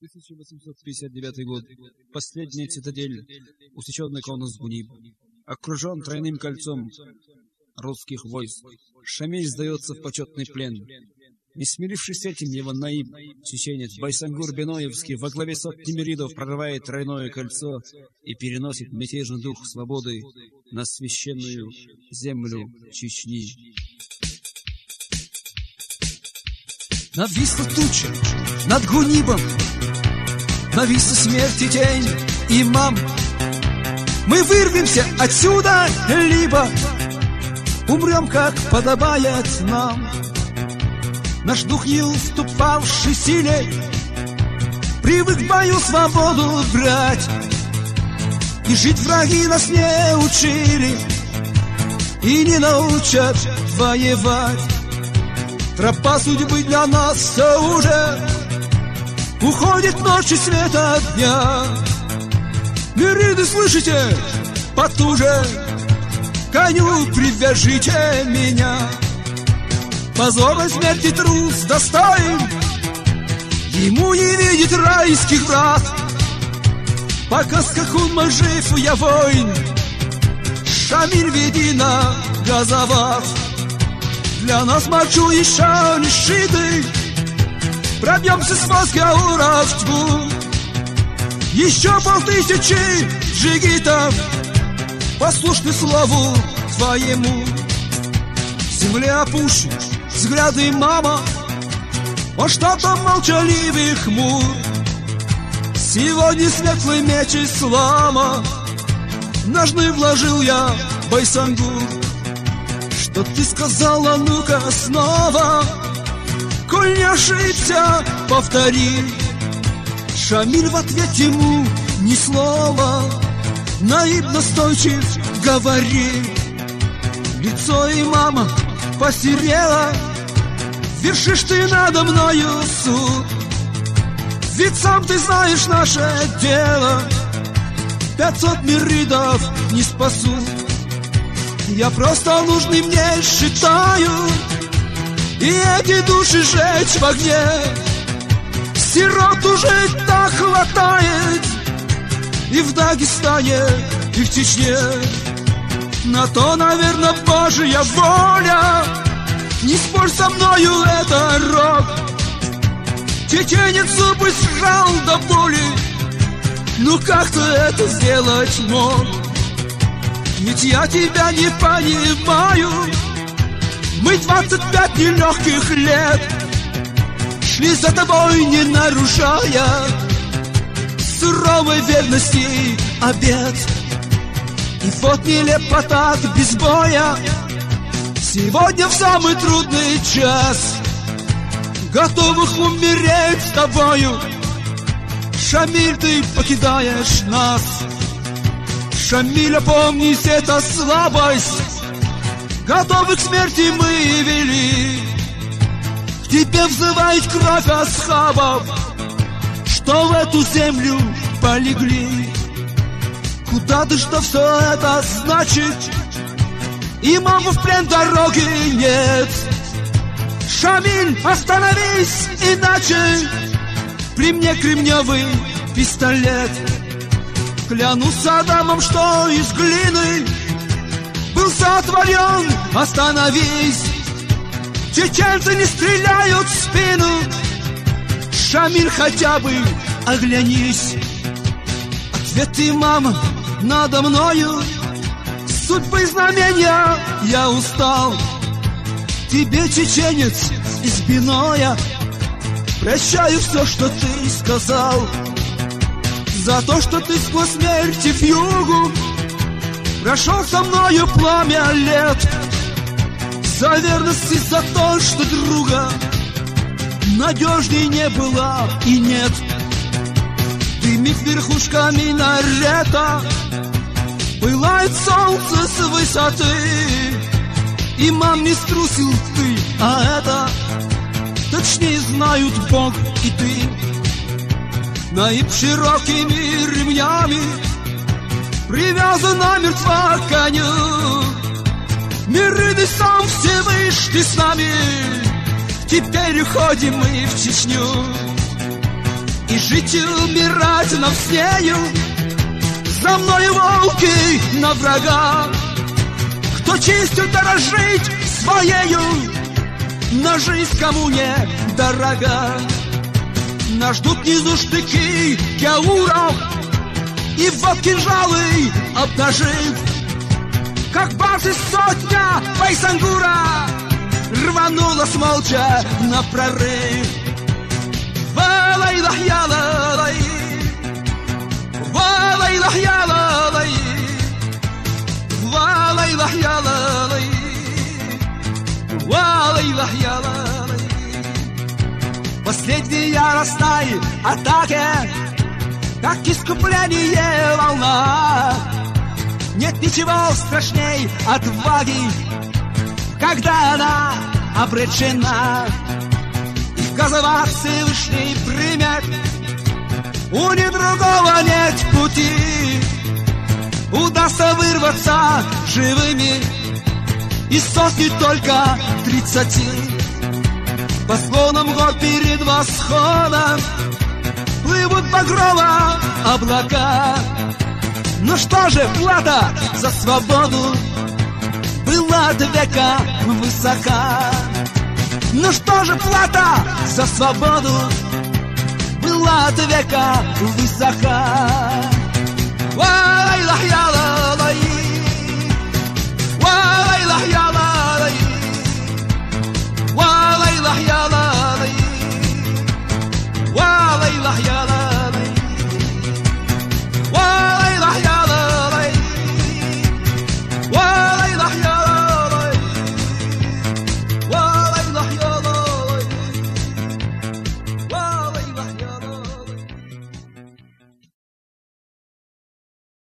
1859 год. Последняя цитадель, усеченный конус Гуниб, окружен тройным кольцом русских войск. Шамиль сдается в почетный плен. Не смирившись этим, его наиб, чеченец Байсангур Беноевский во главе сотни миридов прорывает тройное кольцо и переносит мятежный дух свободы на священную землю Чечни. Нависла туча над Гунибом, нависла смерти тень, имам. Мы вырвемся отсюда, либо умрем, как подобает нам. Наш дух, не уступавший силе, привык в бою свободу брать. И жить враги нас не учили и не научат воевать. Тропа судьбы для нас все уже уходит ночи света дня. Мириды, слышите? Потуже коню привяжите меня. Позорной смерти трус достоин, ему не видеть райских врат. Пока скакун жив, я воин, Шамиль, веди на газоват. Для нас мочу еще не сшитый, пробьемся с Москаура в тьму. Еще 5000 джигитов послушны слову твоему. В земле опущен взгляды мама, он что-то молчаливый хмур. Сегодня светлый меч ислама ножны вложил я, Байсангур. Что ты сказала, ну-ка снова, коль не ошибся, повтори. Шамиль в ответ ему ни слова, наиб настойчив говори. Лицо имама посерело, вершишь ты надо мною суд. Ведь сам ты знаешь наше дело, 500 миридов не спасут. Я просто нужный мне считаю, и эти души сжечь в огне. Сирот уже так хватает и в Дагестане, и в Чечне. На то, наверное, Божья воля, не спорь со мною, это рок. Чеченец зубы сжал до боли, ну как ты это сделать мог? Ведь я тебя не понимаю, мы 25 нелегких лет шли за тобой, не нарушая суровой верности обет. И вот нелепо без боя, сегодня в самый трудный час, готовых умереть с тобою. Шамиль, ты покидаешь нас. Шамиль, опомнись, это слабость, готовы к смерти мы вели. К тебе взывает кровь асхабов, что в эту землю полегли. Куда ты, что все это значит? Имаму в плен дороги нет. Шамиль, остановись, иначе при мне кремневый пистолет. Клянусь Адамом, что из глины был сотворен. Остановись, чеченцы не стреляют в спину. Шамиль, хотя бы оглянись. Ответ имама надо мною, судьбы знамения я устал. Тебе, чеченец из Биноя, прощаю все, что ты сказал. За то, что ты сквозь смерти в югу прошел со мною пламя лет. За верность и за то, что друга надежней не было и нет. Дымит верхушка минарета, пылает солнце с высоты. Имам, не струсил ты, а это точнее знают Бог и ты. Наиб широкими ремнями привязан намертво к коню. Мириды, сам Всевышний с нами, теперь уходим мы в Чечню. и жить и умирать навснею. За мною волки на врага, кто честью дорожить своею, но жизнь кому не дорога. Нас ждут внизу штыки кяуров, и вот кинжалы обнажив, как базы сотня Байсангура рванулась молча на прорыв. Валайлах ялалай, валайлах ялалай, валайлах ялалай, валайлах ялалай. Последней яростной атаке, как искупление волна, нет ничего страшней отваги, когда она обречена. И казалось, Всевышний примет, у ни другого нет пути. Удастся вырваться живыми из сотни только 30. По склонам гор перед восходом плывут багрово облака. Ну что же, плата за свободу была от века высока. Ну что же, плата за свободу была от века высока.